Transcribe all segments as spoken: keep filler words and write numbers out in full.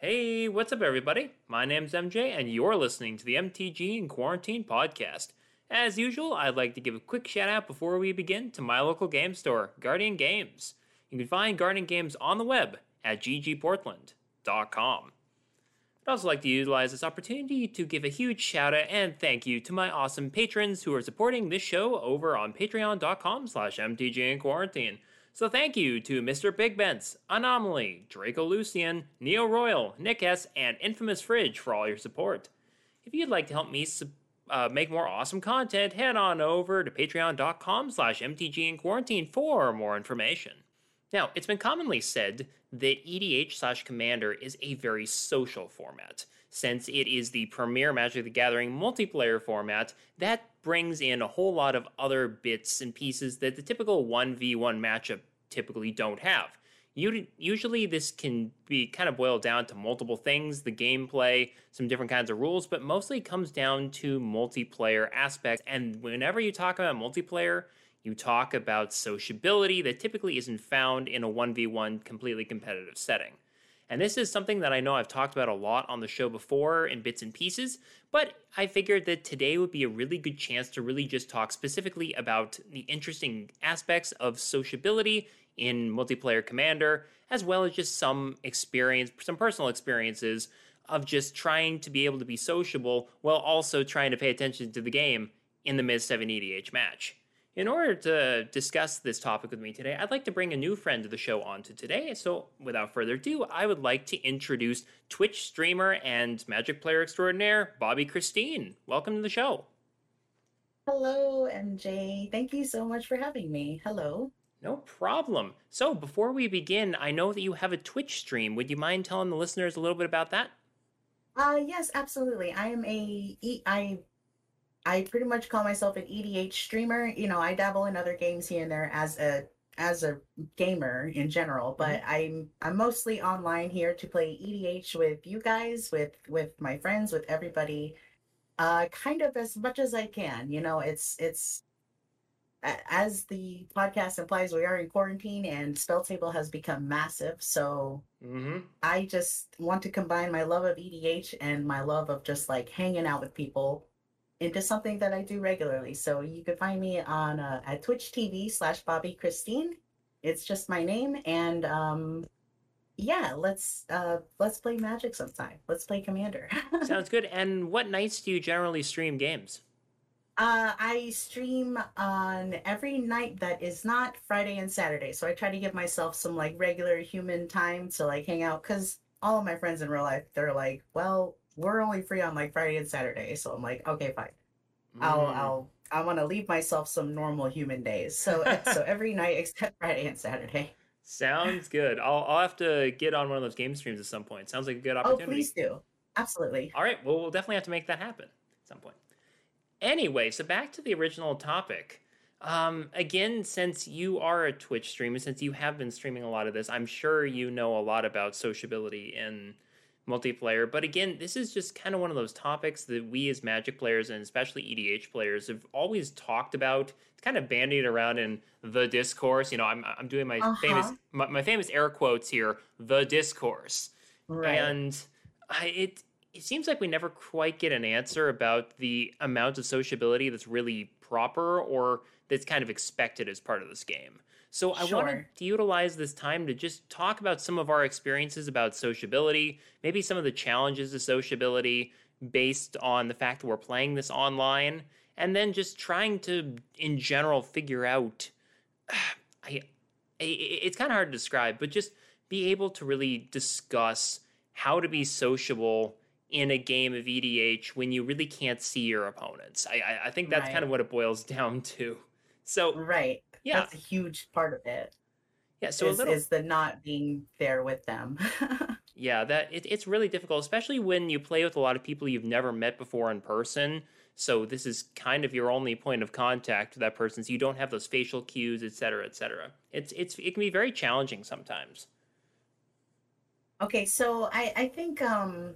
Hey, what's up, everybody? My name's M J, and you're listening to the M T G in Quarantine podcast. As usual, I'd like to give a quick shout out before we begin to my local game store, Guardian Games. You can find Guardian Games on the web at g g portland dot com. I'd also like to utilize this opportunity to give a huge shout out and thank you to my awesome patrons who are supporting this show over on patreon.com slash mtg in quarantine. So thank you to Mister Big Bents, Anomaly, Draco Lucian, Neo Royal, Nick S, and Infamous Fridge for all your support. If you'd like to help me uh, make more awesome content, head on over to patreon.com slash mtg in quarantine for more information. Now, it's been commonly said that E D H slash Commander is a very social format. Since it is the premier Magic the Gathering multiplayer format, that brings in a whole lot of other bits and pieces that the typical one v one matchup typically don't have. Usually this can be kind of boiled down to multiple things, the gameplay, some different kinds of rules, but mostly it comes down to multiplayer aspects. And whenever you talk about multiplayer, you talk about sociability that typically isn't found in a one v one completely competitive setting. And this is something that I know I've talked about a lot on the show before in bits and pieces, but I figured that today would be a really good chance to really just talk specifically about the interesting aspects of sociability in multiplayer Commander, as well as just some experience, some personal experiences of just trying to be able to be sociable while also trying to pay attention to the game in the mid seven E D H match. In order to discuss this topic with me today, I'd like to bring a new friend to the show onto today. So without further ado, I would like to introduce Twitch streamer and Magic player extraordinaire, Bobby Christine. Welcome to the show. Hello, M J. Thank you so much for having me. Hello. No problem. So before we begin, I know that you have a Twitch stream. Would you mind telling the listeners a little bit about that? Uh, yes, absolutely. I am a, I I pretty much call myself an E D H streamer. You know, I dabble in other games here and there as a as a gamer in general, but mm-hmm. I'm I'm mostly online here to play E D H with you guys, with with my friends, with everybody, uh, kind of as much as I can. You know, it's it's as the podcast implies, we are in quarantine and Spell Table has become massive. So mm-hmm. I just want to combine my love of E D H and my love of just like hanging out with people into something that I do regularly. So you could find me on uh, at Twitch T V slash Bobby Christine. It's just my name, and um, yeah, let's uh, let's play Magic sometime. Let's play Commander. Sounds good. And what nights do you generally stream games? Uh, I stream on every night that is not Friday and Saturday. So I try to give myself some like regular human time to like hang out, because all of my friends in real life, they're like, well, we're only free on like Friday and Saturday. So I'm like, okay, fine. Mm. I'll, I'll, I want to leave myself some normal human days. So, so every night except Friday and Saturday. Sounds good. I'll, I'll have to get on one of those game streams at some point. Sounds like a good opportunity. Oh, please do. Absolutely. All right. Well, we'll definitely have to make that happen at some point. Anyway, so back to the original topic. Um, again, since you are a Twitch streamer, since you have been streaming a lot of this, I'm sure you know a lot about sociability in multiplayer. But again, this is just kind of one of those topics that we as Magic players and especially E D H players have always talked about. It's kind of bandied around in the discourse. You know, I'm I'm doing my uh-huh. famous my, my famous air quotes here, the discourse. Right. And I, it it seems like we never quite get an answer about the amount of sociability that's really proper or that's kind of expected as part of this game. So I sure. wanted to utilize this time to just talk about some of our experiences about sociability, maybe some of the challenges of sociability based on the fact that we're playing this online, and then just trying to, in general, figure out, I, I it's kind of hard to describe, but just be able to really discuss how to be sociable in a game of E D H when you really can't see your opponents. I, I, I think that's right. kind of what it boils down to. So right. Yeah. That's a huge part of it. Yeah, so is, a little is the not being there with them. Yeah, that it, it's really difficult, especially when you play with a lot of people you've never met before in person. So this is kind of your only point of contact with that person. So you don't have those facial cues, et cetera, et cetera. It's it's it can be very challenging sometimes. Okay, so I I think um.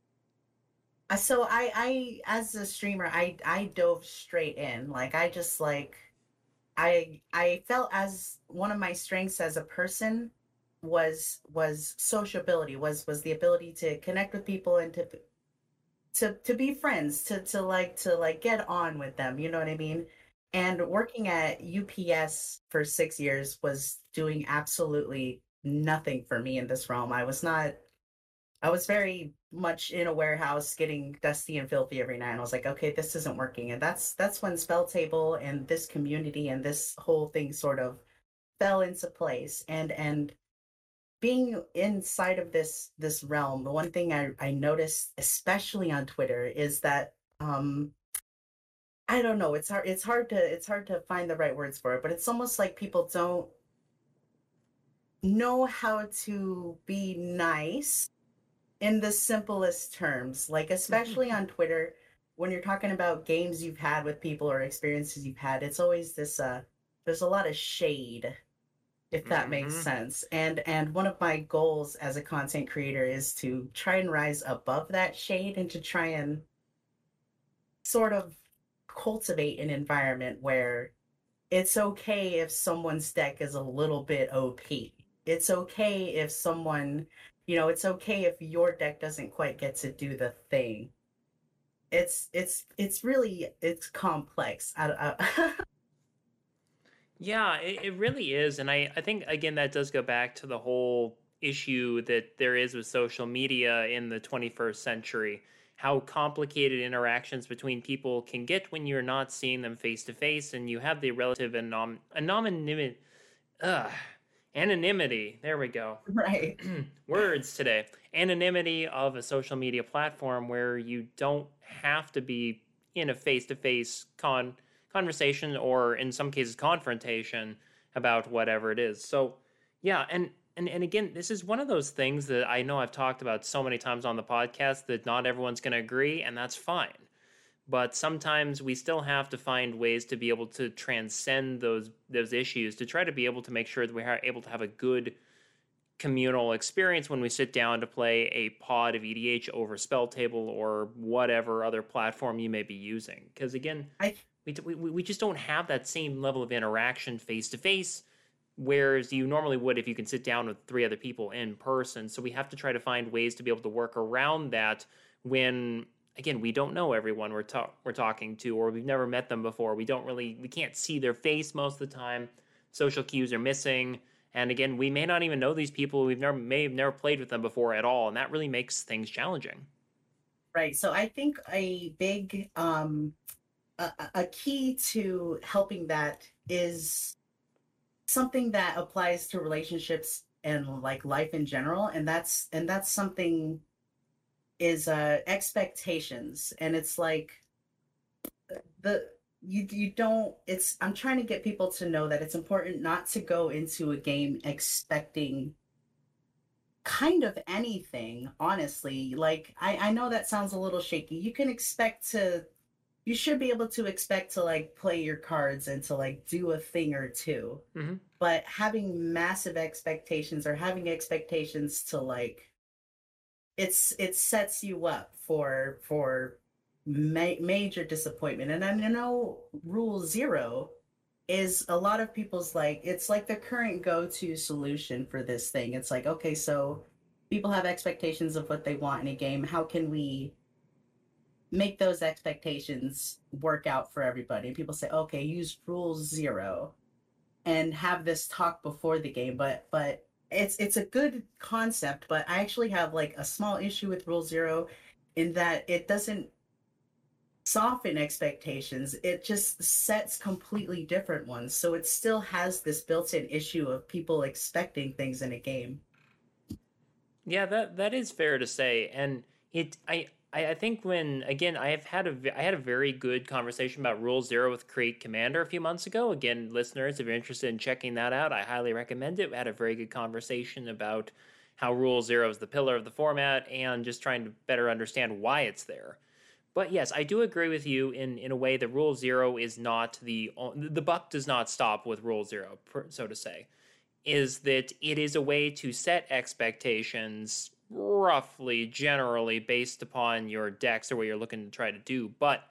So I I as a streamer I I dove straight in. Like I just like I I felt as one of my strengths as a person was was sociability, was was the ability to connect with people and to to to be friends, to to like to like get on with them, you know what I mean? And working at U P S for six years was doing absolutely nothing for me in this realm. I was not I was very much in a warehouse getting dusty and filthy every night. And I was like, okay, this isn't working. And that's that's when Spell Table and this community and this whole thing sort of fell into place. And and being inside of this this realm, the one thing I, I noticed, especially on Twitter, is that um I don't know, it's hard it's hard to it's hard to find the right words for it, but it's almost like people don't know how to be nice in the simplest terms. Like especially on Twitter, when you're talking about games you've had with people or experiences you've had, it's always this uh there's a lot of shade, if that makes Mm-hmm. sense. And and one of my goals as a content creator is to try and rise above that shade and to try and sort of cultivate an environment where it's okay if someone's deck is a little bit O P. It's okay if someone, you know, it's okay if your deck doesn't quite get to do the thing. It's it's it's really it's complex. I, I, Yeah, it, it really is. And I, I think, again, that does go back to the whole issue that there is with social media in the twenty-first century. How complicated interactions between people can get when you're not seeing them face to face and you have the relative anom- anonymity. Ugh, anonymity. There we go. right. Words today. Anonymity of a social media platform where you don't have to be in a face to face con conversation or in some cases confrontation about whatever it is. So yeah, and and and again, this is one of those things that I know I've talked about so many times on the podcast that not everyone's going to agree, and that's fine. But sometimes we still have to find ways to be able to transcend those those issues to try to be able to make sure that we are able to have a good communal experience when we sit down to play a pod of E D H over Spell Table or whatever other platform you may be using. Because again, I we, we, we just don't have that same level of interaction face to face, whereas you normally would if you can sit down with three other people in person. So we have to try to find ways to be able to work around that when, again, we don't know everyone we're, ta- we're talking to, or we've never met them before. We don't really, we can't see their face most of the time. Social cues are missing. And again, we may not even know these people. We've never may have never played with them before at all, and that really makes things challenging. right. So I think a big um a, a key to helping that is something that applies to relationships and like life in general, and that's and that's something is uh expectations. And it's like the you you don't it's I'm trying to get people to know that it's important not to go into a game expecting kind of anything, honestly. Like I I know that sounds a little shaky. You can expect to you should be able to expect to like play your cards and to like do a thing or two. Mm-hmm. But having massive expectations or having expectations to like it's it sets you up for for ma- major disappointment. And I know rule zero is a lot of people's like it's like the current go-to solution for this thing. It's like, okay, so people have expectations of what they want in a game. How can we make those expectations work out for everybody? And people say, okay, use rule zero and have this talk before the game. But but it's it's a good concept, but I actually have like a small issue with rule zero in that it doesn't soften expectations. It just sets completely different ones. So it still has this built-in issue of people expecting things in a game. Yeah, that that is fair to say, and it I I I think when again I have had a ve- I had a very good conversation about Rule Zero with Create Commander a few months ago. Again, listeners, if you're interested in checking that out, I highly recommend it. We had a very good conversation about how Rule Zero is the pillar of the format and just trying to better understand why it's there. But yes, I do agree with you in in a way that Rule Zero is not the o- the buck does not stop with Rule Zero, per- so to say, is that it is a way to set expectations roughly, generally based upon your decks or what you're looking to try to do. But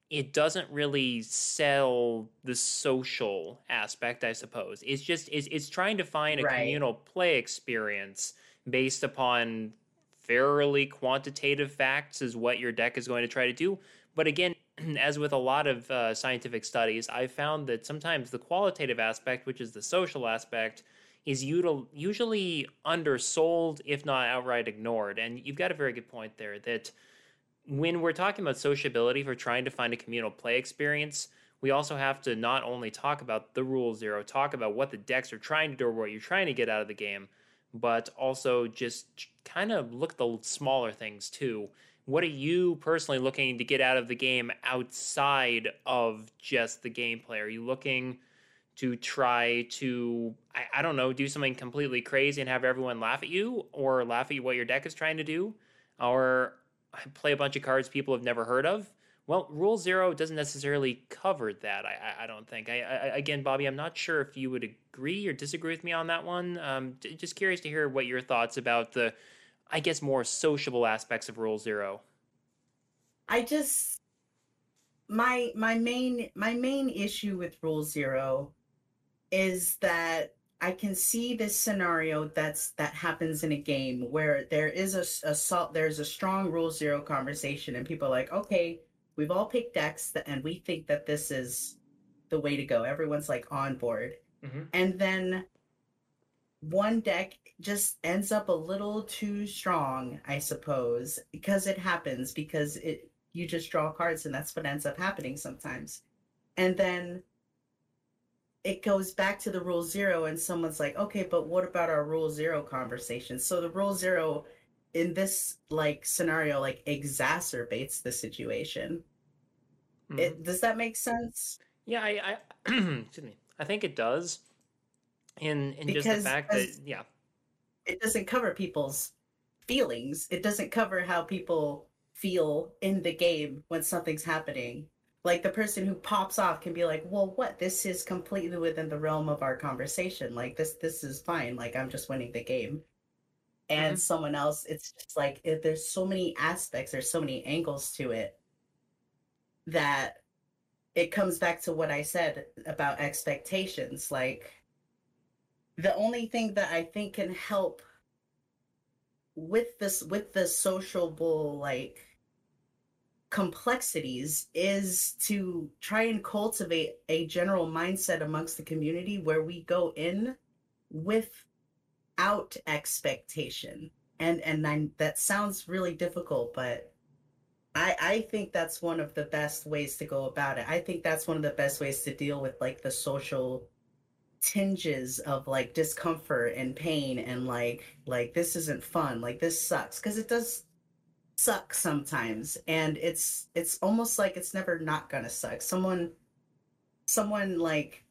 it doesn't really sell the social aspect, I suppose. It's just it's, it's trying to find a Right. communal play experience based upon fairly quantitative facts is what your deck is going to try to do. But again, as with a lot of uh, scientific studies, I found that sometimes the qualitative aspect, which is the social aspect, is util- usually undersold, if not outright ignored. And you've got a very good point there that when we're talking about sociability for trying to find a communal play experience, we also have to not only talk about the rule zero, talk about what the decks are trying to do or what you're trying to get out of the game, but also just kind of look at the smaller things too. What are you personally looking to get out of the game outside of just the gameplay? Are you looking to try to, I, I don't know, do something completely crazy and have everyone laugh at you or laugh at what your deck is trying to do? Or play a bunch of cards people have never heard of? Well, Rule Zero doesn't necessarily cover that. I, I, I don't think. I, I, again, Bobby, I'm not sure if you would agree or disagree with me on that one. Um, just curious to hear what your thoughts about the, I guess, more sociable aspects of Rule Zero. I just my my main my main issue with Rule Zero is that I can see this scenario that's that happens in a game where there is a, a salt there's a strong Rule Zero conversation and people are like, okay, we've all picked decks that, and we think that this is the way to go. Everyone's like on board. Mm-hmm. And then one deck just ends up a little too strong, I suppose, because it happens, because it you just draw cards and that's what ends up happening sometimes. And then it goes back to the Rule Zero and someone's like, okay, but what about our Rule Zero conversation? So the Rule Zero in this like scenario like exacerbates the situation. Mm-hmm. It, does that make sense? Yeah, I, I excuse me. I think it does. In in because, just the fact that yeah, it doesn't cover people's feelings. It doesn't cover how people feel in the game when something's happening. Like the person who pops off can be like, well, what? This is completely within the realm of our conversation. Like this, this is fine. Like I'm just winning the game. And mm-hmm. someone else, it's just like, if there's so many aspects, there's so many angles to it that it comes back to what I said about expectations. Like the only thing that I think can help with this, with the sociable, like, complexities is to try and cultivate a general mindset amongst the community where we go in without expectation. And and I, that sounds really difficult, but I I think that's one of the best ways to go about it. I think that's one of the best ways to deal with like the social tinges of like discomfort and pain and like like this isn't fun, like this sucks, because it does suck sometimes, and it's it's almost like it's never not gonna suck. Someone someone like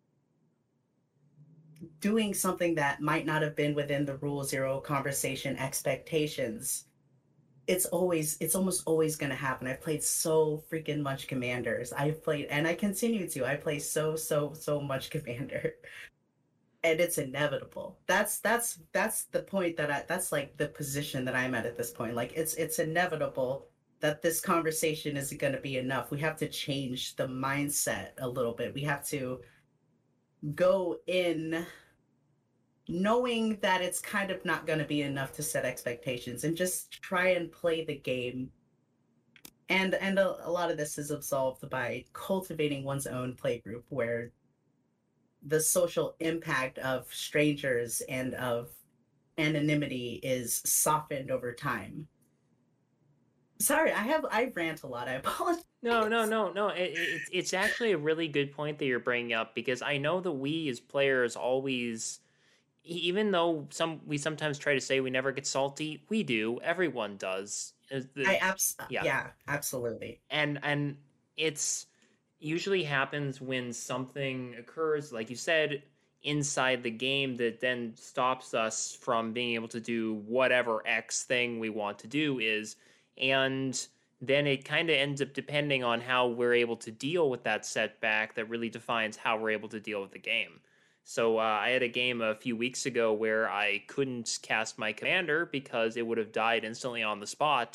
doing something that might not have been within the Rule Zero conversation expectations, it's always it's almost always gonna happen. I've played so freaking much Commanders. I've played, and I continue to. I play so so so much Commander. And it's inevitable. That's that's that's the point that I that's like the position that I'm at at this point. Like it's it's inevitable that this conversation isn't going to be enough. We have to change the mindset a little bit. We have to go in knowing that it's kind of not going to be enough to set expectations and just try and play the game. And and a, a lot of this is absolved by cultivating one's own play group where the social impact of strangers and of anonymity is softened over time. Sorry, I have I rant a lot. I apologize. No, no, no, no. It, it, it's actually a really good point that you're bringing up, because I know that we as players always, even though some we sometimes try to say we never get salty, we do. Everyone does. The, I abs- yeah. yeah, absolutely. And and it's usually happens when something occurs, like you said, inside the game that then stops us from being able to do whatever X thing we want to do is. And then it kind of ends up depending on how we're able to deal with that setback that really defines how we're able to deal with the game. So uh, I had a game a few weeks ago where I couldn't cast my commander because it would have died instantly on the spot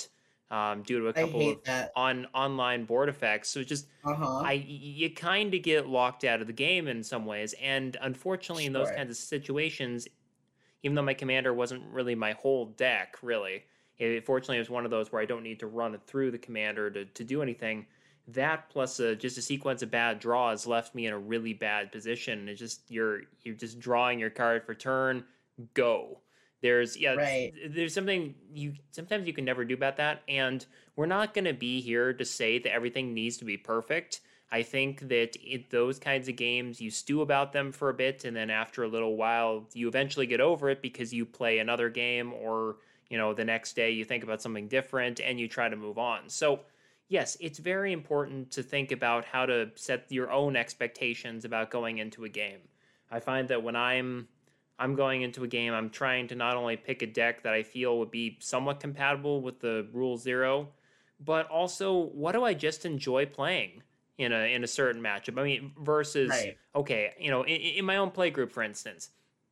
um, due to a I couple of hate that. on online board effects. So it's just Uh-huh. I you kind of get locked out of the game in some ways, and unfortunately, in those Sure. kinds of situations, even though my commander wasn't really my whole deck, really, it, fortunately, it was one of those where I don't need to run it through the commander to to do anything. That plus a, just a sequence of bad draws left me in a really bad position. It's just you're you're just drawing your card for turn, go. There's yeah, Right. there's something you sometimes you can never do about that, and we're not going to be here to say that everything needs to be perfect. I think that in those kinds of games, you stew about them for a bit, and then after a little while, you eventually get over it because you play another game, or you know, the next day you think about something different and you try to move on. So yes, it's very important to think about how to set your own expectations about going into a game. I find that when I'm I'm going into a game, I'm trying to not only pick a deck that I feel would be somewhat compatible with the rule zero, but also what do I just enjoy playing in a in a certain matchup? I mean, versus Right. okay, you know, in, in my own play group, for instance,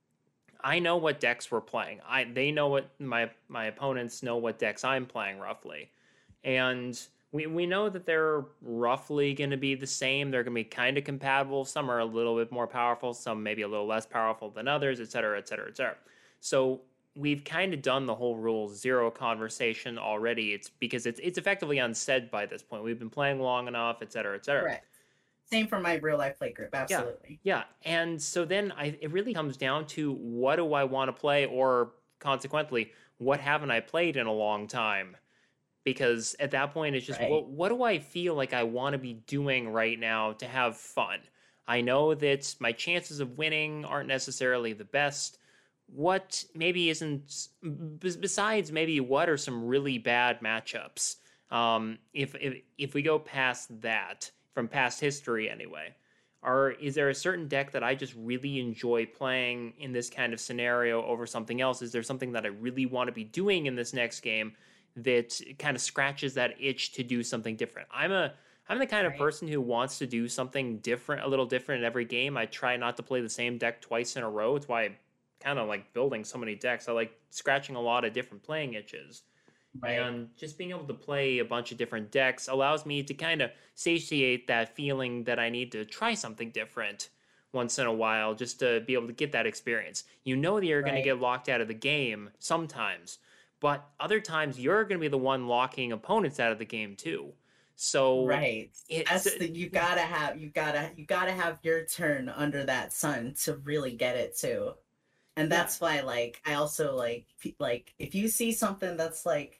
I know what decks we're playing. I they know what my my opponents know what decks I'm playing roughly, and we we know that they're roughly going to be the same. They're going to be kind of compatible. Some are a little bit more powerful. Some maybe a little less powerful than others, et cetera, et cetera, et cetera. So we've kind of done the whole rule zero conversation already. It's because it's it's effectively unsaid by this point. We've been playing long enough, et cetera, et cetera. Correct. Same for my real life play group. Yeah. Absolutely. Yeah. And so then I it really comes down to what do I want to play, or consequently, what haven't I played in a long time? Because at that point it's just Right. what what do I feel like I want to be doing right now to have fun? I know that my chances of winning aren't necessarily the best. What maybe isn't besides maybe what are some really bad matchups? Um, if if if we go past that from past history anyway, or is there a certain deck that I just really enjoy playing in this kind of scenario over something else? Is there something that I really want to be doing in this next game that kind of scratches that itch to do something different? I'm a I'm the kind of Right. person who wants to do something different, a little different in every game. I try not to play the same deck twice in a row. It's why I kind of like building so many decks. I like scratching a lot of different playing itches. Right. And just being able to play a bunch of different decks allows me to kind of satiate that feeling that I need to try something different once in a while just to be able to get that experience. You know that you're going to Right. get locked out of the game sometimes, but other times you're going to be the one locking opponents out of the game too. So Right. it's That's the you gotta have you gotta you gotta have your turn under that sun to really get it too. And yeah, that's why like I also like pe- like if you see something that's like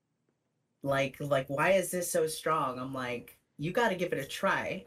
like like why is this so strong? I'm like, you gotta give it a try.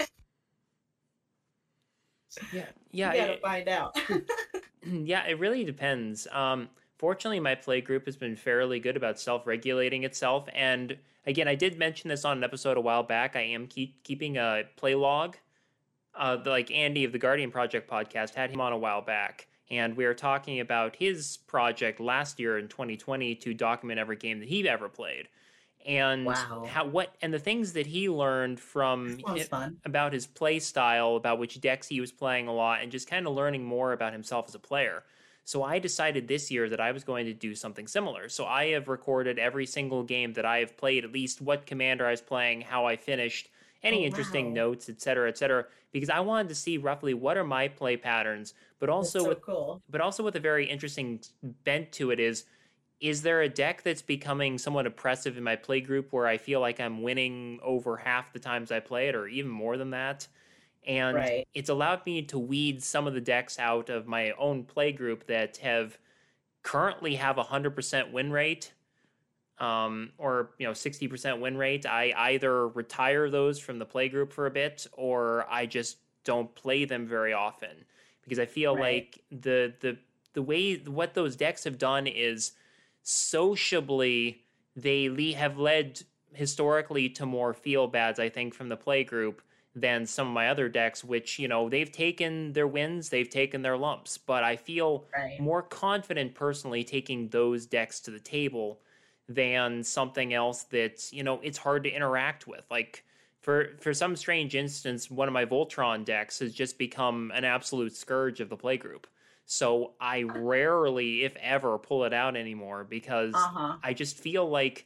yeah, You yeah. gotta It, find out. yeah, it really depends. Um, fortunately, my play group has been fairly good about self-regulating itself. And again, I did mention this on an episode a while back. I am keep, keeping a play log. Uh, the, like Andy of the Guardian Project podcast had him on a while back, and we were talking about his project last year in twenty twenty to document every game that he ever played, and Wow. how what and the things that he learned That from sounds it, fun. about his play style, about which decks he was playing a lot, and just kind of learning more about himself as a player. So I decided this year that I was going to do something similar. So I have recorded every single game that I have played, at least what commander I was playing, how I finished, Oh any interesting wow. notes, et cetera, et cetera, because I wanted to see roughly what are my play patterns, but That's also so with cool. but also with a very interesting bent to it is is there a deck that's becoming somewhat oppressive in my play group where I feel like I'm winning over half the times I play it, or even more than that? And Right. it's allowed me to weed some of the decks out of my own play group that have currently have a one hundred percent win rate, um, or you know sixty percent win rate. I either retire those from the play group for a bit, or I just don't play them very often because I feel Right. like the the the way what those decks have done is sociably they le- have led historically to more feel bads, I think, from the play group than some of my other decks, which you know they've taken their wins, they've taken their lumps, but I feel Right. more confident personally taking those decks to the table than something else that you know it's hard to interact with. Like for for some strange instance, one of my Voltron decks has just become an absolute scourge of the playgroup. So I rarely, if ever, pull it out anymore because Uh-huh. I just feel like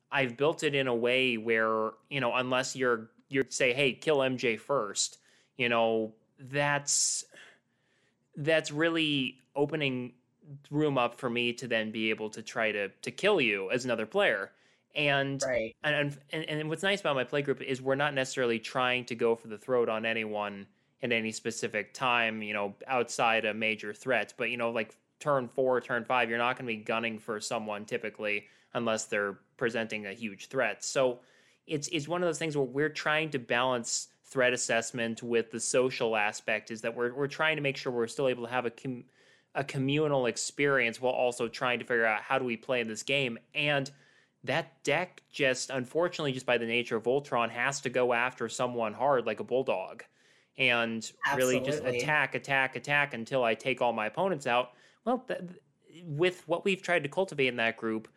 I've built it in a way where, you know, unless you're you're say, hey, kill M J first, you know, that's that's really opening room up for me to then be able to try to to kill you as another player. And Right. and and, and what's nice about my play group is we're not necessarily trying to go for the throat on anyone at any specific time, you know, outside a major threat. But you know, like turn four, turn five, you're not going to be gunning for someone typically unless they're presenting a huge threat. So it's it's one of those things where we're trying to balance threat assessment with the social aspect. Is that we're we're trying to make sure we're still able to have a com- a communal experience while also trying to figure out how do we play in this game. And that deck just unfortunately, just by the nature of Voltron, has to go after someone hard like a bulldog and really just Absolutely. attack, attack, attack until I take all my opponents out. Well, th- with what we've tried to cultivate in that group,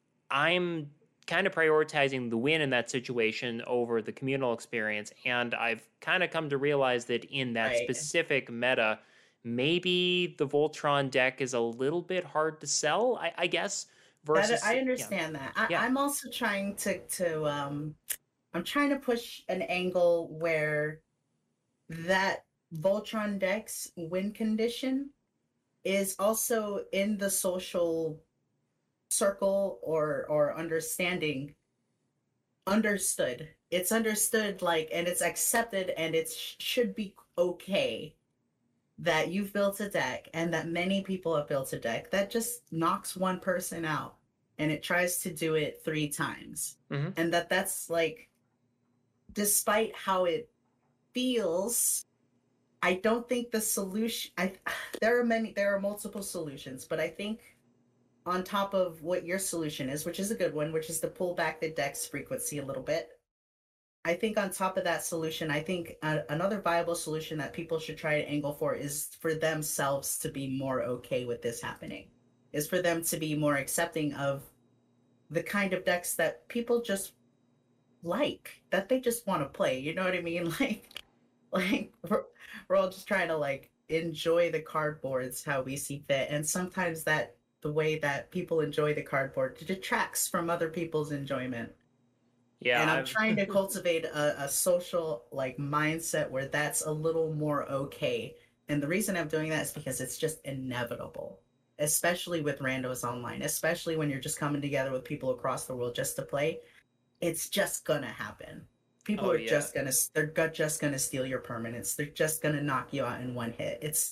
I'm kind of prioritizing the win in that situation over the communal experience. And I've kind of come to realize that in that Right. specific meta, maybe the Voltron deck is a little bit hard to sell, I, I guess, That versus, I yeah, understand that. I, yeah. I'm also trying to to um I'm trying to push an angle where that Voltron Dex win condition is also in the social circle or or understanding understood. It's understood like and it's accepted and it sh- should be okay that you've built a deck and that many people have built a deck that just knocks one person out and it tries to do it three times. Hmm. And that that's like despite how it feels, I don't think the solution I there are many there are multiple solutions, but I think on top of what your solution is, which is a good one, which is to pull back the dex frequency a little bit. I think on top of that solution, I think uh, another viable solution that people should try to angle for is for themselves to be more okay with this happening. Is for them to be more accepting of the kind of decks that people just like, that they just want to play. You know what I mean? Like, like we're, we're all just trying to like enjoy the cardboards how we see fit, and sometimes that the way that people enjoy the cardboard detracts from other people's enjoyment. Yeah, And I'm I've trying to cultivate a, a social like mindset where that's a little more okay. And the reason I'm doing that is because it's just inevitable, especially with randos online, especially when you're just coming together with people across the world just to play. It's just gonna happen. People oh are yeah. just gonna they're just gonna steal your permanence. They're just gonna knock you out in one hit. It's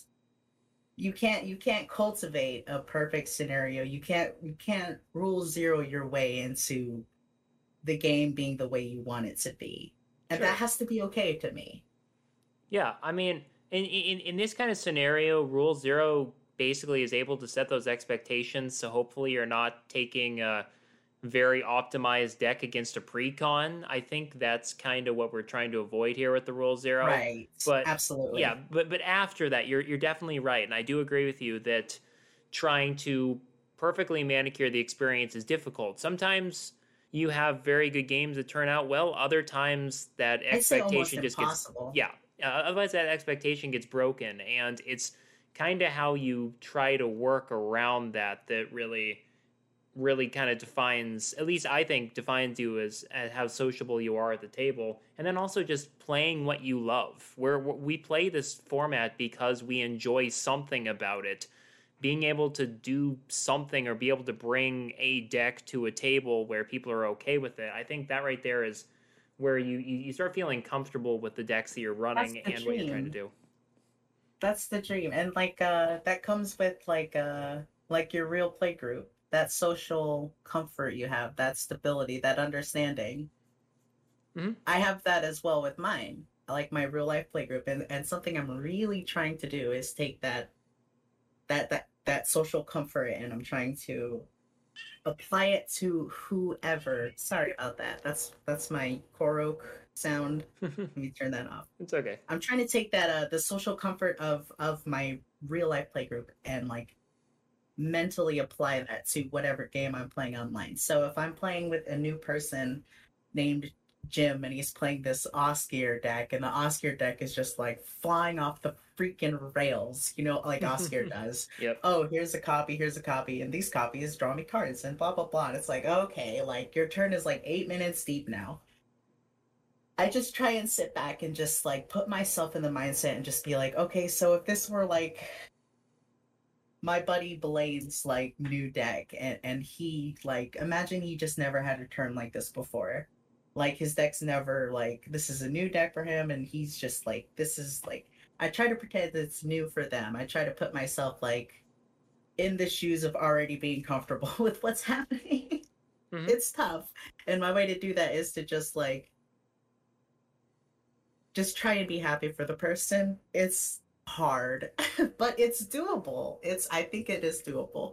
you can't you can't cultivate a perfect scenario. You can't you can't rule zero your way into the game being the way you want it to be. And that Sure. has to be okay to me. Yeah, I mean, in in in this kind of scenario, Rule Zero basically is able to set those expectations. So hopefully, you're not taking a very optimized deck against a precon. I think that's kind of what we're trying to avoid here with the Rule Zero. Right. But yeah, Absolutely. but but after that, you're you're definitely right, and I do agree with you that trying to perfectly manicure the experience is difficult. Sometimes you have very good games that turn out well. Other times that I'd say almost expectation just gets, impossible. yeah, uh, otherwise that expectation gets broken, and it's kind of how you try to work around that that really really kind of defines, at least I think defines you as, as how sociable you are at the table, and then also just playing what you love, where we play this format because we enjoy something about it. Being able to do something or be able to bring a deck to a table where people are okay with it, I think that right there is where you, you, you start feeling comfortable with the decks that you're That's running the and what you're trying to dream. do. That's the dream. And like uh that comes with like uh like your real play group. That social comfort you have, that stability, that understanding. Mm-hmm. I have that as well with mine. I like my real life play group, and, and something I'm really trying to do is take that that that that social comfort and I'm trying to apply it to whoever. Sorry about that. That's that's my Korok sound. Let me turn that off. It's okay. I'm trying to take that uh the social comfort of of my real life playgroup and like mentally apply that to whatever game I'm playing online. So if I'm playing with a new person named gym and he's playing this Oscar deck, and the Oscar deck is just like flying off the freaking rails, you know, like Oscar does. Yep. Oh, here's a copy, here's a copy, and these copies draw me cards and blah blah blah. And it's like, okay, like your turn is like eight minutes deep now. I just try and sit back and just like put myself in the mindset and just be like, okay, so if this were like my buddy Blaine's like new deck, and, and he like imagine he just never had a turn like this before. Like his deck's never like this is a new deck for him, and he's just like this is like I try to pretend that it's new for them. I try to put myself like in the shoes of already being comfortable with what's happening. Mm-hmm. It's tough. And my way to do that is to just like just try and be happy for the person. It's hard, but it's doable. It's I think it is doable.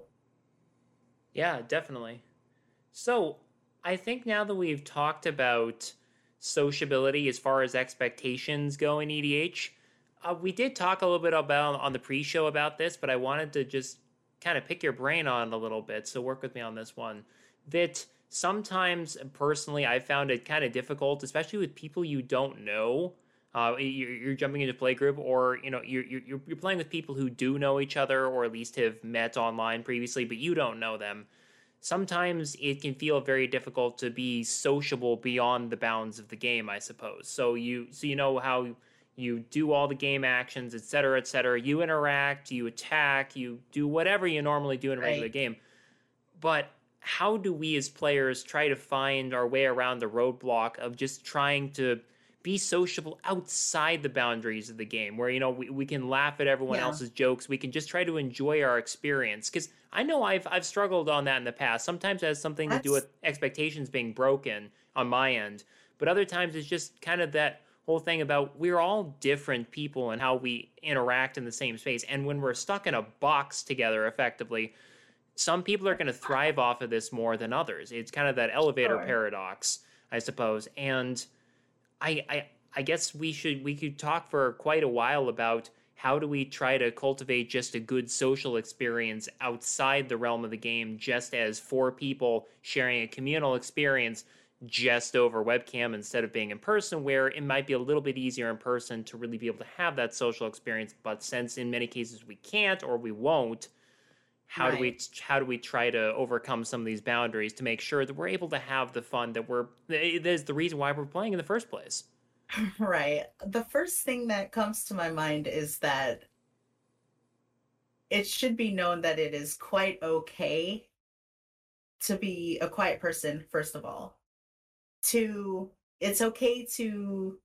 Yeah, definitely. So, I think now that we've talked about sociability as far as expectations go in E D H, uh, we did talk a little bit about on the pre-show about this, but I wanted to just kind of pick your brain on it a little bit. So work with me on this one. That sometimes, personally, I found it kind of difficult, especially with people you don't know. Uh, you're, you're jumping into play group, or you know you're, you're you're playing with people who do know each other, or at least have met online previously, but you don't know them. Sometimes it can feel very difficult to be sociable beyond the bounds of the game, I suppose. So you so you know how you do all the game actions, et cetera, et cetera. You interact, you attack, you do whatever you normally do in a regular Right. game. But how do we as players try to find our way around the roadblock of just trying to be sociable outside the boundaries of the game, where, you know, we, we can laugh at everyone Yeah. else's jokes, we can just try to enjoy our experience? Because I know I've I've struggled on that in the past. Sometimes it has something to do That's with expectations being broken on my end, but other times it's just kind of that whole thing about we're all different people and how we interact in the same space. And when we're stuck in a box together effectively, some people are going to thrive off of this more than others. It's kind of that elevator sure. paradox, I suppose. And I, I I guess we should we could talk for quite a while about how do we try to cultivate just a good social experience outside the realm of the game, just as four people sharing a communal experience just over webcam instead of being in person, where it might be a little bit easier in person to really be able to have that social experience. But since in many cases we can't or we won't, how do we Right. how do we try to overcome some of these boundaries to make sure that we're able to have the fun that we're that is the reason why we're playing in the first place? Right. The first thing that comes to my mind is that it should be known that it is quite okay to be a quiet person, first of all. To It's okay to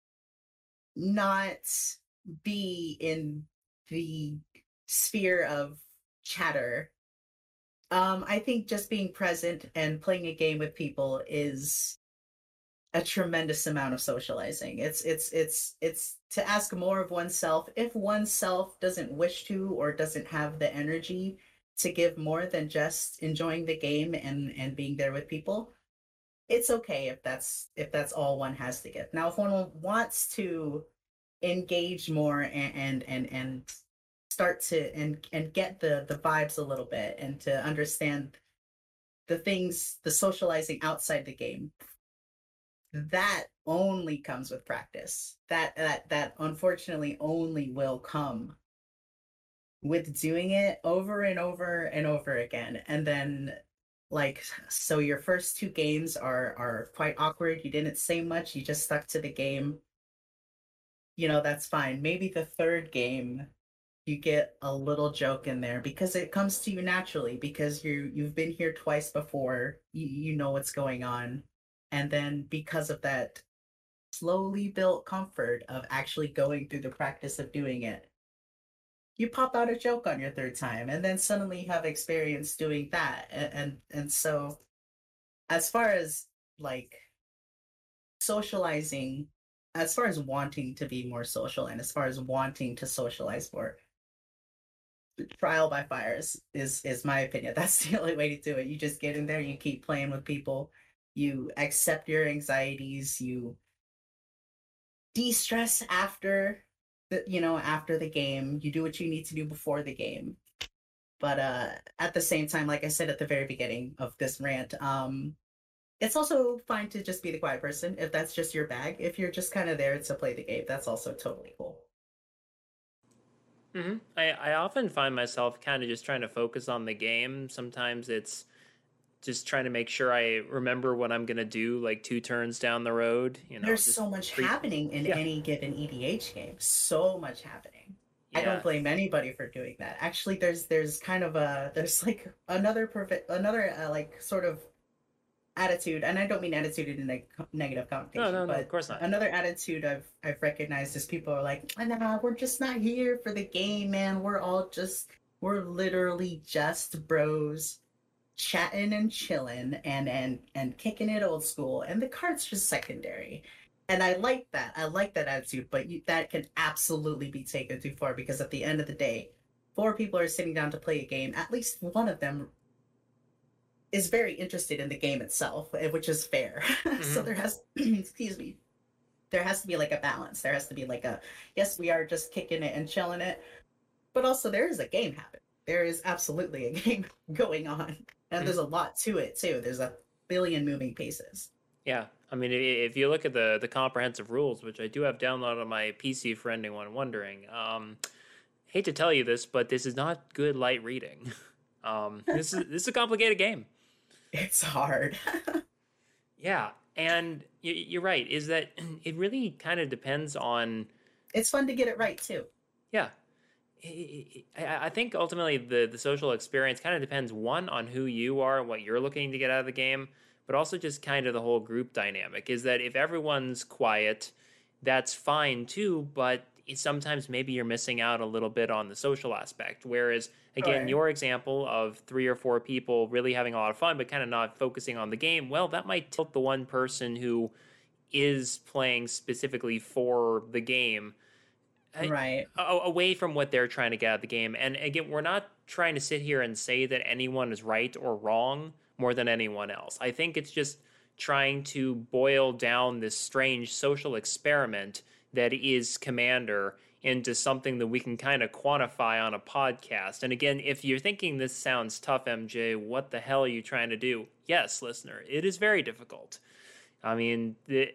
not be in the sphere of chatter. Um, I think just being present and playing a game with people is a tremendous amount of socializing. It's it's it's it's to ask more of oneself if oneself doesn't wish to or doesn't have the energy to give more than just enjoying the game and and being there with people. It's okay if that's if that's all one has to give. Now, if one wants to engage more and and and, and start to and and get the the vibes a little bit and to understand the things, the socializing outside the game, that only comes with practice. That that that unfortunately only will come with doing it over and over and over again. And then like so your first two games are are quite awkward. You didn't say much, you just stuck to the game. You know, that's fine. Maybe the third game you get a little joke in there because it comes to you naturally because you you've been here twice before. You you know what's going on. And then because of that slowly built comfort of actually going through the practice of doing it, you pop out a joke on your third time and then suddenly you have experience doing that. And and, and so as far as like socializing, as far as wanting to be more social and as far as wanting to socialize more, trial by fires is is my opinion. That's the only way to do it. You just get in there, you keep playing with people, you accept your anxieties, you de-stress after the you know after the game, you do what you need to do before the game. But uh at the same time, like I said at the very beginning of this rant, um It's also fine to just be the quiet person if that's just your bag. If you're just kind of there to play the game, that's also totally cool. Hmm. I, I often find myself kind of just trying to focus on the game. Sometimes it's just trying to make sure I remember what I'm gonna do like two turns down the road. You know, There's just so much pre. happening in Yeah, any given E D H game. So much happening. I don't yeah. blame anybody for doing that. Actually, there's there's kind of a there's like another perfect another uh, like sort of attitude, and I don't mean attitude in a neg- negative No, connotation, no, no. Of but course not. another attitude I've I've recognized is people are like, nah, we're just not here for the game, man. We're all just we're literally just bros chatting and chilling and and and kicking it old school, and the card's just secondary. And I like that. I like that attitude, but you, that can absolutely be taken too far because at the end of the day, four people are sitting down to play a game. At least one of them is very interested in the game itself, eh, which is fair. So Hmm. there has, excuse me, there has to be like a balance. There has to be like a, yes, we are just kicking it and chilling it, but also there is a game happening. There is absolutely a game going on, and Hmm. there's a lot to it too. There's a billion moving pieces. Yeah, I mean, if you look at the the comprehensive rules, which I do have downloaded on my P C for anyone wondering, um, hate to tell you this, but this is not good light reading. Um, this is this is a complicated game. It's hard. Yeah, and you're right. Is that it really kind of depends on. It's fun to get it right too. Yeah, I think ultimately the the social experience kind of depends, one, on who you are and what you're looking to get out of the game, but also just kind of the whole group dynamic. Is that if everyone's quiet, that's fine too, but sometimes maybe you're missing out a little bit on the social aspect. Whereas again, Sure. your example of three or four people really having a lot of fun but kind of not focusing on the game, well, that might tilt the one person who is playing specifically for the game Right. away from what they're trying to get out of the game. And again, we're not trying to sit here and say that anyone is right or wrong more than anyone else. I think it's just trying to boil down this strange social experiment that is Commander into something that we can kind of quantify on a podcast. And again, if you're thinking this sounds tough, M J, what the hell are you trying to do? Yes, listener, it is very difficult. I mean, the,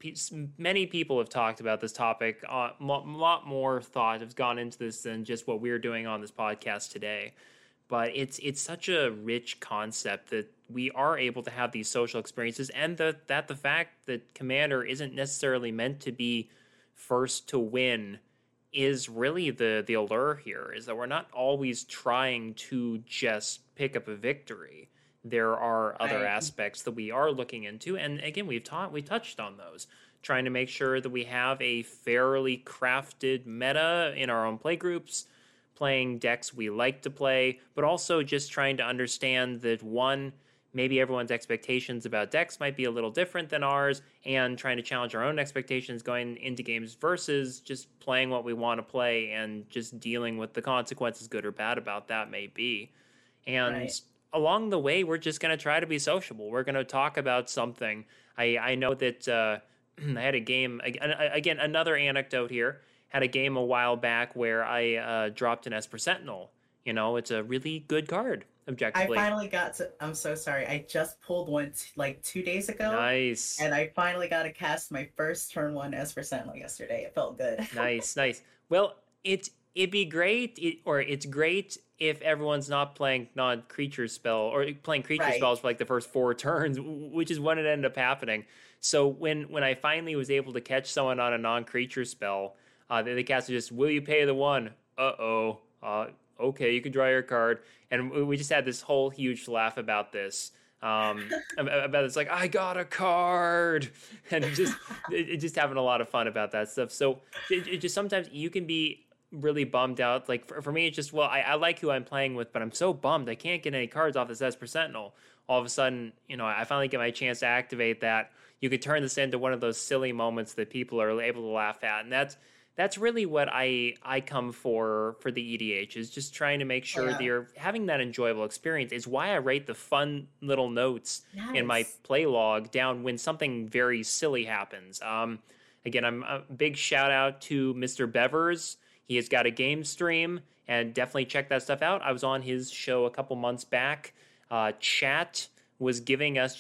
many people have talked about this topic. A uh, lot more thought has gone into this than just what we're doing on this podcast today. But it's it's such a rich concept that we are able to have these social experiences, and the, that the fact that Commander isn't necessarily meant to be first to win is really the the allure here. Is that we're not always trying to just pick up a victory. There are other Right. aspects that we are looking into, and again, we've taught we touched on those, trying to make sure that we have a fairly crafted meta in our own play groups, playing decks we like to play, but also just trying to understand that, one, maybe everyone's expectations about decks might be a little different than ours, and trying to challenge our own expectations going into games versus just playing what we want to play and just dealing with the consequences, good or bad, about that may be. And Right. along the way, we're just going to try to be sociable. We're going to talk about something. I, I know that uh, I had a game, again, another anecdote here. Had a game a while back where I uh, dropped an Esper Sentinel. You know, it's a really good card, I objectively. finally got to. I'm so sorry. I just pulled one t- like two days ago, Nice. and I finally got to cast my first turn one Esper Sentinel yesterday. It felt good. Nice, nice. Well, it's it'd be great, it, or it's great if everyone's not playing non-creature spell or playing creature Right. spells for like the first four turns, which is when it ended up happening. So when when I finally was able to catch someone on a non-creature spell, uh, the, the caster just, will you pay the one? Uh-oh. Uh okay, you can draw your card, and we just had this whole huge laugh about this. Um, about it's like, I got a card, and just it, just having a lot of fun about that stuff. So it, it just sometimes you can be really bummed out. Like for, for me, it's just, well, I, I like who I'm playing with, but I'm so bummed I can't get any cards off this Esper Sentinel. All of a sudden, you know, I finally get my chance to activate that. You could turn this into one of those silly moments that people are able to laugh at, and that's that's really what I I come for for the E D H, is just trying to make sure that Yeah. you're having that enjoyable experience. Is why I write the fun little notes in my Yes. play log down when something very silly happens. Um, again, I'm a big shout out to Mister Bevers. He has got a game stream, and definitely check that stuff out. I was on his show a couple months back. Uh, chat was giving us just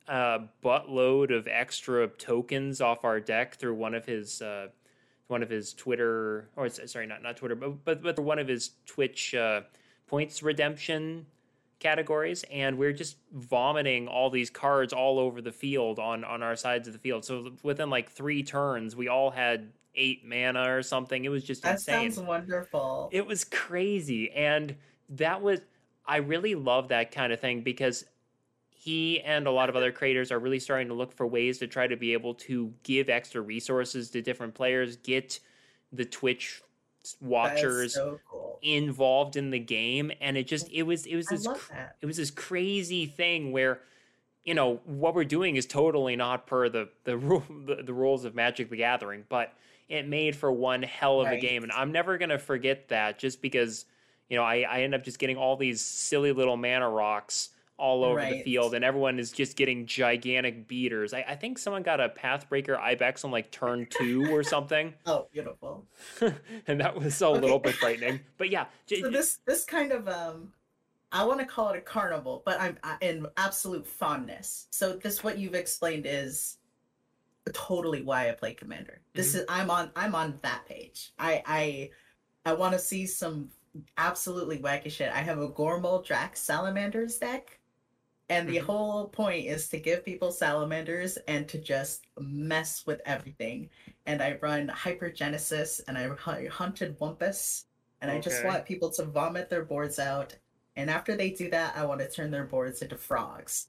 a buttload of extra tokens off our deck through one of his uh, one of his Twitter, or sorry, not not Twitter, but but, but one of his Twitch uh, points redemption categories, and we're just vomiting all these cards all over the field on on our sides of the field. So within like three turns, we all had eight mana or something. It was just That insane. sounds wonderful. It was crazy, and that was I really love that kind of thing because he and a lot of other creators are really starting to look for ways to try to be able to give extra resources to different players, get the Twitch watchers so cool. involved in the game, and it just it was it was this cr- it was this crazy thing where, you know, what we're doing is totally not per the the, rule, the, the rules of Magic the Gathering, but it made for one hell of right. a game, and I'm never gonna forget that just because, you know, I, I end up just getting all these silly little mana rocks all over right. the field, and everyone is just getting gigantic beaters. I, I think someone got a Pathbreaker Ibex on like turn two or something. Oh, beautiful. And that was a okay. little bit frightening. But yeah. So this this kind of, um, I want to call it a carnival, but I'm in absolute fondness. So this, what you've explained is totally why I play Commander. This mm-hmm. is, I'm on, I'm on that page. I, I, I want to see some absolutely wacky shit. I have a Gormal Drax Salamanders deck. And the mm-hmm. whole point is to give people salamanders and to just mess with everything. And I run Hypergenesis, and I hunted Wumpus, and okay. I just want people to vomit their boards out. And after they do that, I want to turn their boards into frogs.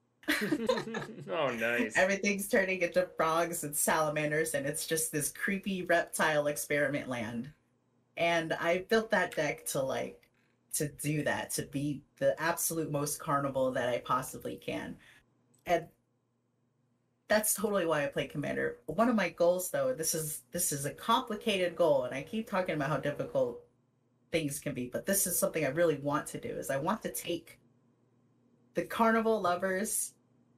Oh, nice. Everything's turning into frogs and salamanders, and it's just this creepy reptile experiment land. And I built that deck to, like, to do that, to be the absolute most carnival that I possibly can. And that's totally why I play Commander. One of my goals, though, this is this is a complicated goal, and I keep talking about how difficult things can be, but this is something I really want to do, is I want to take the carnival lovers,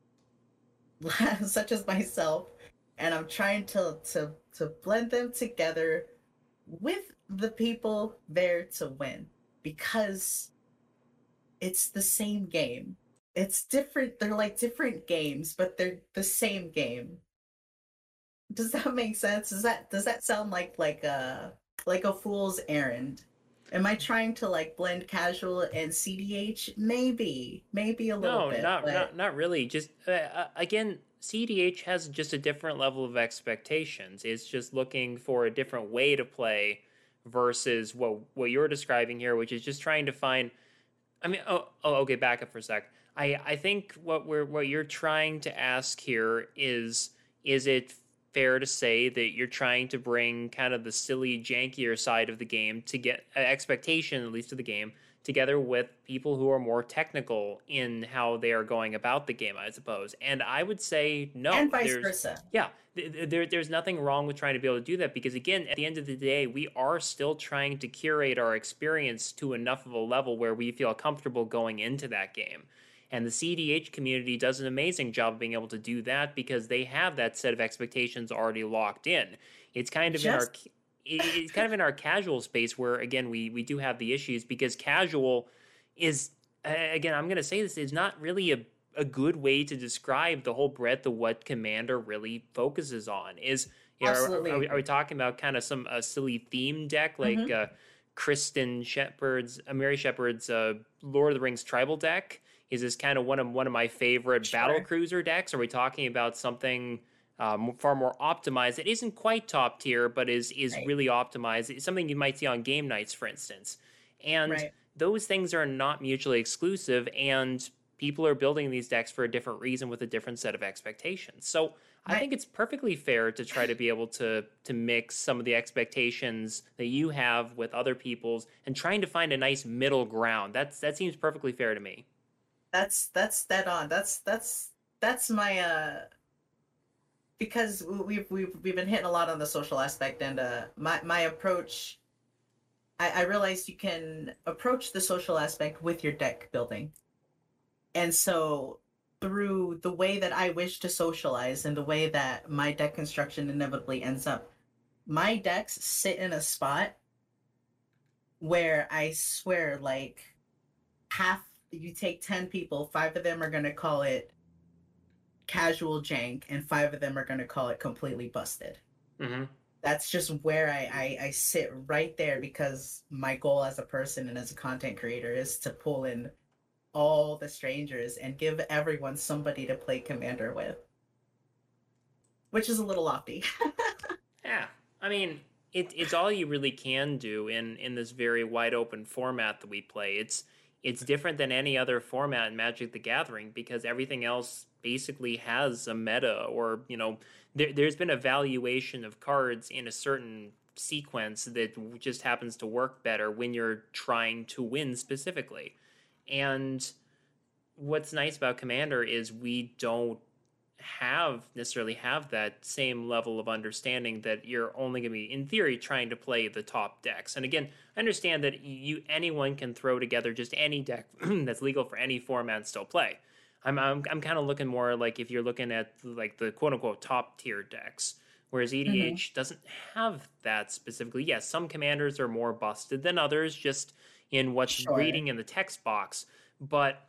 such as myself, and I'm trying to, to, to blend them together with the people there to win. Because it's the same game. It's different. They're like different games, but they're the same game. Does that make sense? Does that does that sound like like a like a fool's errand? Am I trying to like blend casual and C D H? Maybe, maybe a little no, bit. No, not but... not not really. Just uh, again, C D H has just a different level of expectations. It's just looking for a different way to play versus what what you're describing here, which is just trying to find. I mean, oh, oh, okay, back up for a sec. I I think what we're what you're trying to ask here is is it fair to say that you're trying to bring kind of the silly, jankier side of the game to get uh, expectation, at least of the game, together with people who are more technical in how they are going about the game, I suppose. And I would say no. And vice versa. Yeah, there, there's nothing wrong with trying to be able to do that because, again, at the end of the day, we are still trying to curate our experience to enough of a level where we feel comfortable going into that game. And the C D H community does an amazing job of being able to do that because they have that set of expectations already locked in. It's kind of Just- in our... It's kind of in our casual space where, again, we, we do have the issues because casual is, uh, again, I'm going to say this, is not really a, a good way to describe the whole breadth of what Commander really focuses on. Is you know, Absolutely. Are, are, we, are we talking about kind of some uh, silly theme deck like mm-hmm. uh, Kristen Shepard's, uh, Mary Shepard's uh, Lord of the Rings tribal deck? Is this kind of one of one of my favorite sure. battle cruiser decks? Are we talking about something... Um, far more optimized. It isn't quite top tier, but is is right. really optimized. It's something you might see on game nights, for instance. And right. those things are not mutually exclusive, and people are building these decks for a different reason with a different set of expectations. So right. I think it's perfectly fair to try to be able to to mix some of the expectations that you have with other people's and trying to find a nice middle ground. That's that seems perfectly fair to me. That's that's dead on. That's that's that's my uh because we've we've we've been hitting a lot on the social aspect, and uh, my my approach, I, I realized you can approach the social aspect with your deck building, and so through the way that I wish to socialize and the way that my deck construction inevitably ends up, my decks sit in a spot where I swear, like half you take ten people, five of them are gonna call it casual jank, and five of them are going to call it completely busted. Mm-hmm. That's just where I, I I sit right there, because my goal as a person and as a content creator is to pull in all the strangers and give everyone somebody to play Commander with, which is a little lofty. Yeah, I mean, it, it's all you really can do in in this very wide open format that we play. It's it's different than any other format in Magic the Gathering, because everything else basically has a meta, or you know, there, there's been a valuation of cards in a certain sequence that just happens to work better when you're trying to win specifically. And what's nice about Commander is we don't have necessarily have that same level of understanding that you're only going to be, in theory, trying to play the top decks. And again, I understand that you anyone can throw together just any deck that's legal for any format and still play. I'm I'm, I'm kind of looking more like if you're looking at like the quote unquote top tier decks, whereas E D H mm-hmm. doesn't have that specifically. Yes, some commanders are more busted than others, just in what's sure. reading in the text box, but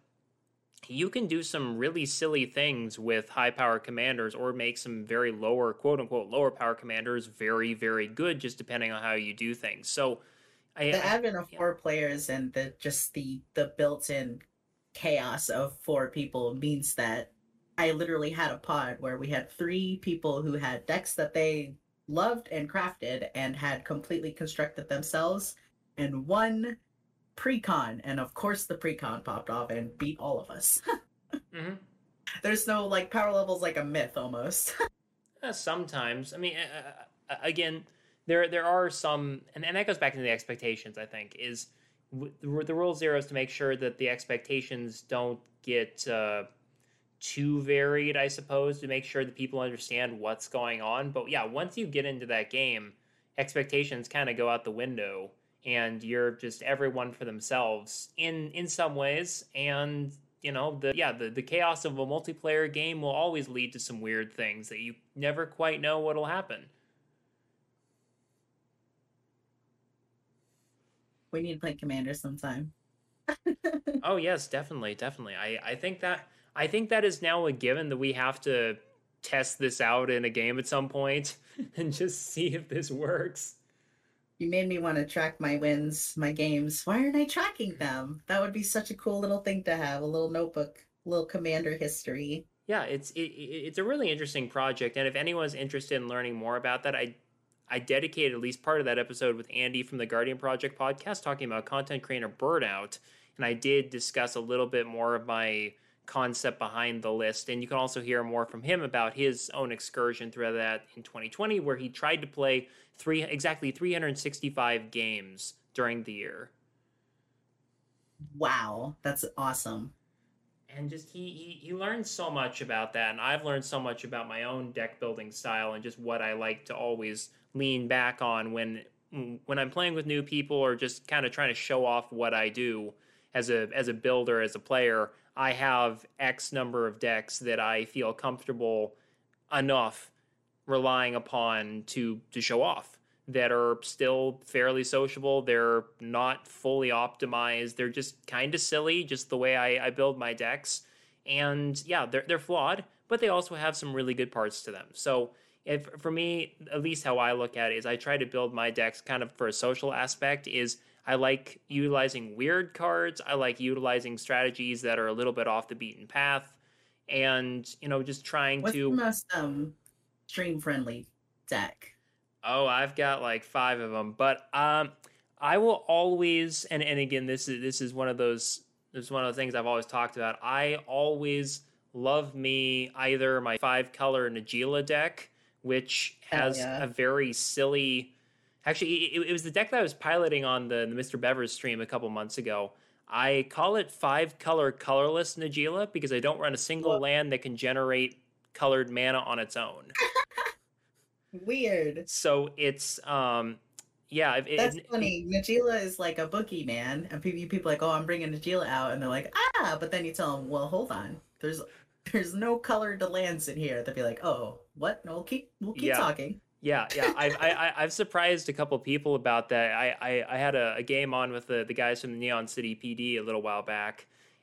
you can do some really silly things with high power commanders, or make some very lower, quote unquote, lower power commanders very, very good, just depending on how you do things. So I, the I, advent of yeah. four players and the just the the built-in chaos of four people means that I literally had a pod where we had three people who had decks that they loved and crafted and had completely constructed themselves, and one pre-con, and of course the pre-con popped off and beat all of us. mm-hmm. There's no like power levels, like a myth almost. uh, sometimes, I mean, uh, again, there there are some, and, and that goes back to the expectations. I think is w- the, the rule zero is to make sure that the expectations don't get uh, too varied. I suppose, to make sure that people understand what's going on. But yeah, once you get into that game, expectations kind of go out the window, and you're just everyone for themselves in in some ways. And you know, the yeah the, the chaos of a multiplayer game will always lead to some weird things that you never quite know what'll happen. We need to play Commander sometime. Oh yes, definitely, definitely. I, I think that I think that is now a given, that we have to test this out in a game at some point and just see if this works. You made me want to track my wins, my games. Why aren't I tracking them? That would be such a cool little thing to have, a little notebook, a little Commander history. Yeah, it's it, it's a really interesting project, and if anyone's interested in learning more about that, I I dedicated at least part of that episode with Andy from the Guardian Project podcast talking about content creator burnout, and I did discuss a little bit more of my concept behind the list, and you can also hear more from him about his own excursion through that in twenty twenty, where he tried to play three exactly three hundred sixty-five games during the year. Wow, that's awesome. And just he, he he learned so much about that, and I've learned so much about my own deck building style and just what I like to always lean back on when when I'm playing with new people, or just kind of trying to show off what I do as a as a builder, as a player. I have X number of decks that I feel comfortable enough relying upon to to show off, that are still fairly sociable. They're not fully optimized. They're just kind of silly, just the way I, I build my decks. And yeah, they're they're flawed, but they also have some really good parts to them. So if for me, at least how I look at it is I try to build my decks kind of for a social aspect. Is I like utilizing weird cards. I like utilizing strategies that are a little bit off the beaten path, and you know, just trying What's to. What's the most um, stream friendly deck? Oh, I've got like five of them, but um, I will always, and, and again, this is this is one of those. This is one of the things I've always talked about. I always love me either my five color Najeela deck, which has yeah. a very silly. Actually, it, it was the deck that I was piloting on the, the Mister Bevers stream a couple months ago. I call it five color colorless Najeela because I don't run a single what? land that can generate colored mana on its own. Weird. So it's um, yeah. It, That's it, funny. It, Najeela is like a boogeyman, and people people are like, oh, I'm bringing Najeela out, and they're like, ah. But then you tell them, well, hold on. There's there's no colored lands in here. They'll be like, oh, what? No, we'll keep we'll keep yeah. talking. Yeah, yeah. I've I, I've surprised a couple people about that. I, I, I had a, a game on with the, the guys from the Neon City P D a little while back,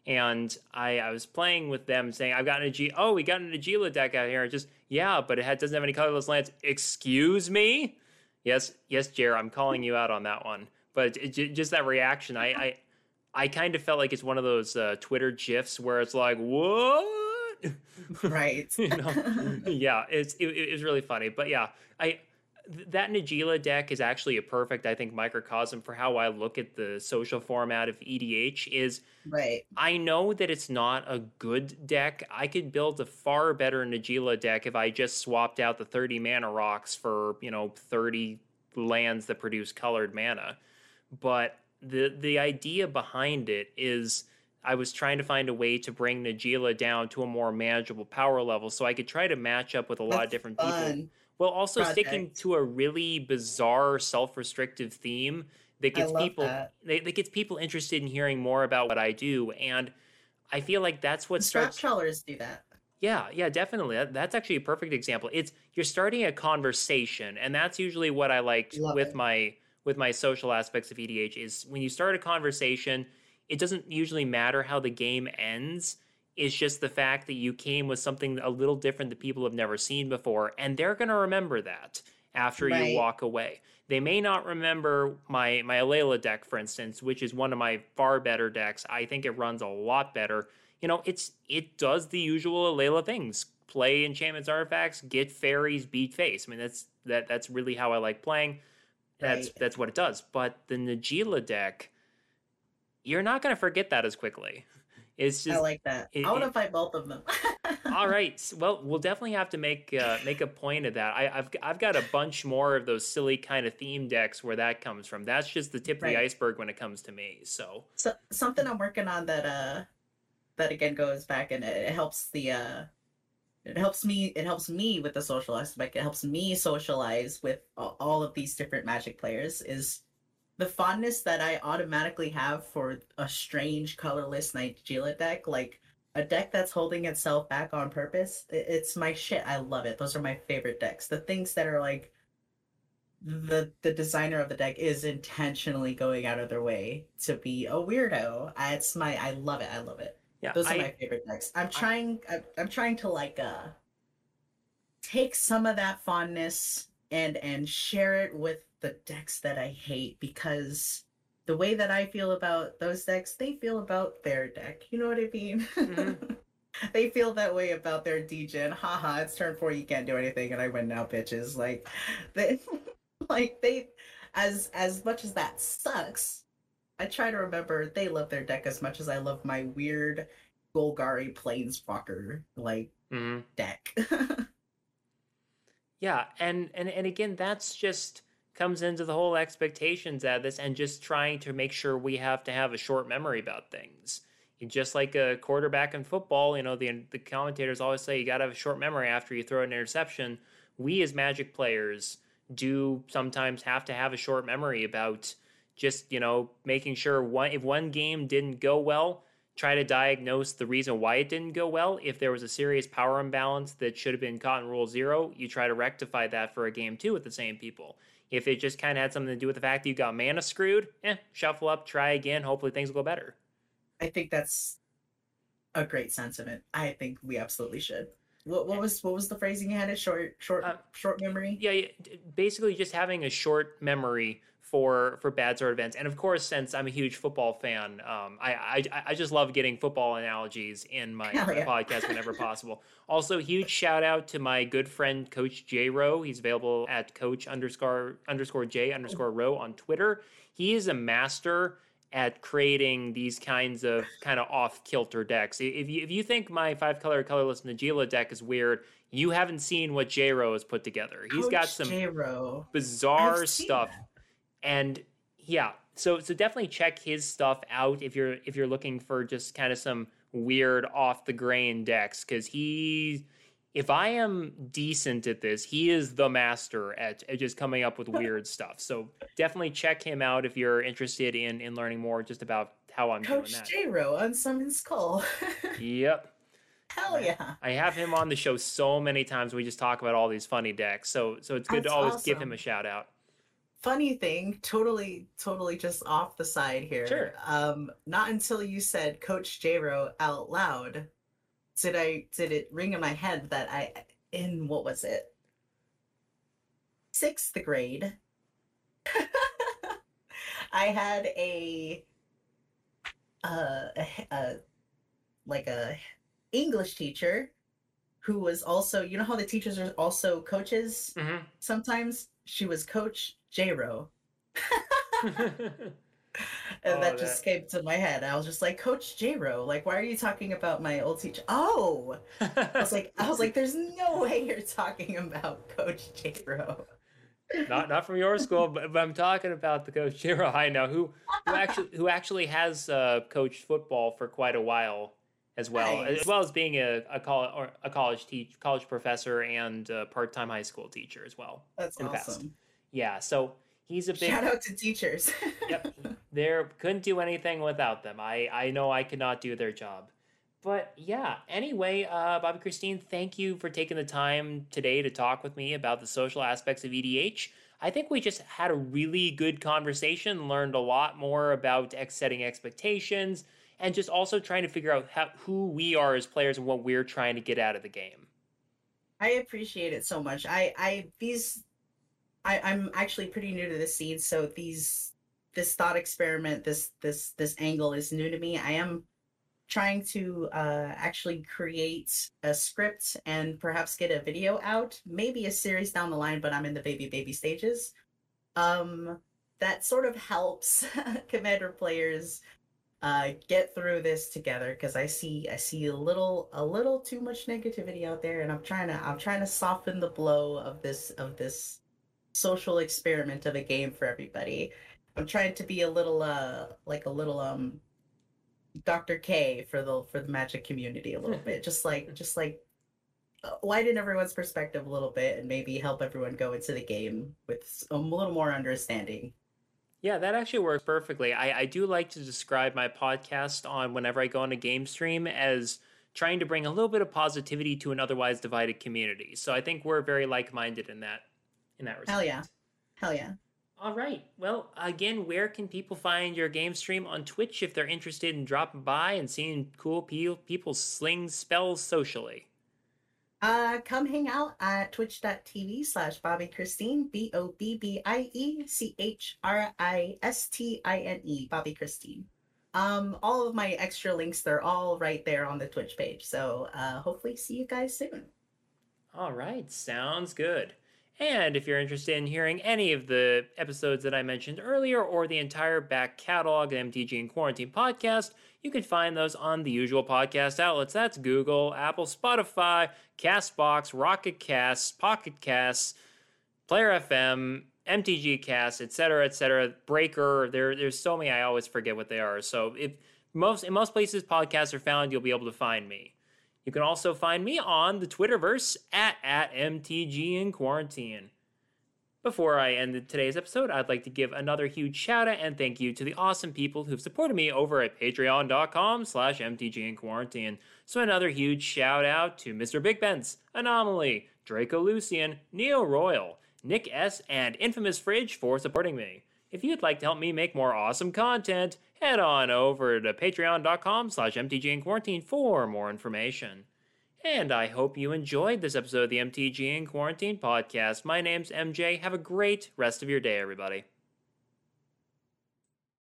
And I, I was playing with them saying, I've got an Ag- oh, we got an Agila deck out here. Just, yeah, but it had, doesn't have any colorless lands. Excuse me? Yes, yes, Jer, I'm calling you out on that one. But it, it, just that reaction, I, I, I kind of felt like it's one of those uh, Twitter GIFs where it's like, what? Right. you know? Yeah, it's it, it was really funny. But yeah, I that Najeela deck is actually a perfect, I think, microcosm for how I look at the social format of E D H. Is right. I know that it's not a good deck. I could build a far better Najeela deck if I just swapped out the thirty mana rocks for, you know, thirty lands that produce colored mana. But the the idea behind it is I was trying to find a way to bring Najeela down to a more manageable power level so I could try to match up with a lot That's of different fun. people. Well, also project. sticking to a really bizarre, self-restrictive theme that gets people that. That, that gets people interested in hearing more about what I do, and I feel like that's what the starts. Strap Trawlers do that. Yeah, yeah, definitely. That, that's actually a perfect example. It's you're starting a conversation, and that's usually what I like Love with it. my with my social aspects of E D H. Is when you start a conversation, it doesn't usually matter how the game ends. It's just the fact that you came with something a little different that people have never seen before, and they're going to remember that after Right. you walk away. They may not remember my my Alayla deck, for instance, which is one of my far better decks. I think it runs a lot better. You know, it's it does the usual Alayla things: play enchantments, artifacts, get fairies, beat face. I mean, that's that that's really how I like playing. That's Right. that's what it does. But the Najeela deck, you're not going to forget that as quickly. It's just I like that. it, I want to it, fight both of them. all right. Well, we'll definitely have to make uh, make a point of that. I, I've I've got a bunch more of those silly kind of theme decks where that comes from. That's just the tip Right. of the iceberg when it comes to me. So, so something I'm working on that uh that again goes back and it, it helps the uh it helps me it helps me with the social aspect. It helps me socialize with all, all of these different Magic players is the fondness that I automatically have for a strange colorless Najeela deck, like a deck that's holding itself back on purpose. It, it's my shit. I love it. Those are my favorite decks. The things that are like the the designer of the deck is intentionally going out of their way to be a weirdo. I, it's my I love it. I love it. yeah, Those are I, my favorite decks. I'm trying. I, I'm trying to like uh take some of that fondness and and share it with the decks that I hate because the way that I feel about those decks, they feel about their deck. You know what I mean? Mhm. They feel that way about their D-Gen. Haha, it's turn four, you can't do anything, and I win now, bitches. Like they like they as as much as that sucks, I try to remember they love their deck as much as I love my weird Golgari Planeswalker like mhm. deck. Yeah, and and and again, that's just comes into the whole expectations at this, and just trying to make sure we have to have a short memory about things. Just like a quarterback in football, you know, the the commentators always say you got to have a short memory after you throw an interception. We as Magic players do sometimes have to have a short memory about just, you know, making sure one if one game didn't go well, try to diagnose the reason why it didn't go well. If there was a serious power imbalance that should have been caught in Rule Zero, you try to rectify that for a game two with the same people. If it just kind of had something to do with the fact that you got mana screwed, eh, shuffle up, try again. Hopefully things will go better. I think that's a great sentiment. I think we absolutely should. What, what was what was the phrasing you had? A short short Uh, short memory. Yeah, yeah, basically just having a short memory for for bad sort of events. And of course, since I'm a huge football fan, um, I, I I just love getting football analogies in my, Hell my yeah. podcast whenever possible. Also, huge shout out to my good friend Coach J Rowe. He's available at Coach underscore underscore J underscore Rowe on Twitter. He is a master at creating these kinds of kind of off kilter decks. If you if you think my five color colorless Najeela deck is weird, you haven't seen what J Rowe has put together. He's Coach got some J-Ro. bizarre I've seen stuff. that. And yeah, so so definitely check his stuff out if you're if you're looking for just kind of some weird off the grain decks, because he if I am decent at this, he is the master at, at just coming up with weird stuff. So definitely check him out if you're interested in in learning more just about how I'm Coach doing that. J-Ro on Summon Skull. Yep. Hell yeah. I have him on the show so many times. We just talk about all these funny decks. So so it's good That's to always give awesome. him a shout out. funny thing, totally, totally just off the side Sure. here. Um, not until you said Coach J-Ro out loud did I did it ring in my head that I in what was it? Sixth grade, I had a uh a, a like a English teacher who was also, you know how the teachers are also coaches Mm-hmm. sometimes? She was Coach J-Ro. And Oh, that just that. came to my head. I was just like, Coach J-Ro, like, why are you talking about my old teacher? Oh, I was like, I was like, there's no way you're talking about Coach J-Ro. not not from your school, but, but I'm talking about the Coach Shiro I know, who who actually who actually has uh, coached football for quite a while as well, as Nice. well as being a a college or a college teach college professor and a part time high school teacher as well That's in the past. awesome. Yeah, so he's a big. Shout out to teachers. Yep, there couldn't do anything without them. I I know I could not do their job. But yeah, anyway, uh, Bobby Christine, thank you for taking the time today to talk with me about the social aspects of E D H. I think we just had a really good conversation, learned a lot more about ex- setting expectations, and just also trying to figure out how, who we are as players and what we're trying to get out of the game. I appreciate it so much. I, I, these, I, I'm actually pretty new to the scene, so these, this thought experiment, this, this, this angle is new to me. I am trying to uh, actually create a script and perhaps get a video out, maybe a series down the line, but I'm in the baby baby stages. Um, that sort of helps Commander players uh, get through this together because I see I see a little a little too much negativity out there, and I'm trying to I'm trying to soften the blow of this of this social experiment of a game for everybody. I'm trying to be a little uh like a little um Doctor K for the for the Magic community a little bit, just like just like uh, widen everyone's perspective a little bit and maybe help everyone go into the game with a little more understanding. Yeah, that actually works perfectly. I, I do like to describe my podcast on whenever I go on a game stream as trying to bring a little bit of positivity to an otherwise divided community. So I think we're very like-minded in that in that Hell yeah. respect. Hell yeah. All right. Well, again, where can people find your game stream on Twitch if they're interested in dropping by and seeing cool pe- people sling spells socially? Uh, come hang out at twitch.tv slash Bobby Christine, B O B B I E C H R I S T I N E, Bobby Christine. Um, all of my extra links, they're all right there on the Twitch page. So uh, hopefully see you guys soon. All right. Sounds good. And if you're interested in hearing any of the episodes that I mentioned earlier or the entire back catalog of M T G and Quarantine podcast, you can find those on the usual podcast outlets. That's Google, Apple, Spotify, Castbox, Rocket Casts, Pocket Casts, Player F M, M T G Cast, et cetera, et cetera. Breaker. There, there's so many I always forget what they are. So if most in most places podcasts are found, you'll be able to find me. You can also find me on the Twitterverse at, at M T G in Quarantine. Before I end today's episode, I'd like to give another huge shout out and thank you to the awesome people who've supported me over at patreon.com slash MTG in Quarantine. So another huge shout out to Mister Big Benz, Anomaly, Draco Lucian, Neo Royal, Nick S, and Infamous Fridge for supporting me. If you'd like to help me make more awesome content, head on over to patreon.com slash MTG in Quarantine for more information. And I hope you enjoyed this episode of the M T G in Quarantine podcast. My name's M J. Have a great rest of your day, everybody.